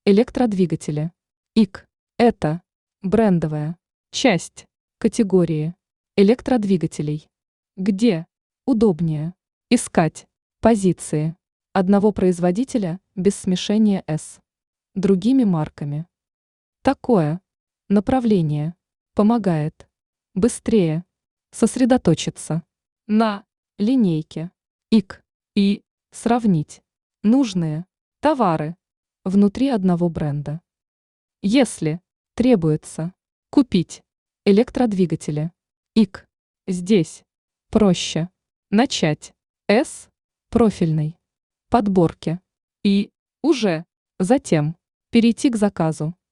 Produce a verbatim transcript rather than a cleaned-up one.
Электродвигатели. ИК. Это брендовая часть категории электродвигателей. Где удобнее искать позиции одного производителя без смешения с другими марками. Такое направление помогает быстрее сосредоточиться на линейке ИК и сравнить нужные товары внутри одного бренда. Если требуется купить электродвигатели ИК, здесь проще начать с профильной подборки и уже затем перейти к заказу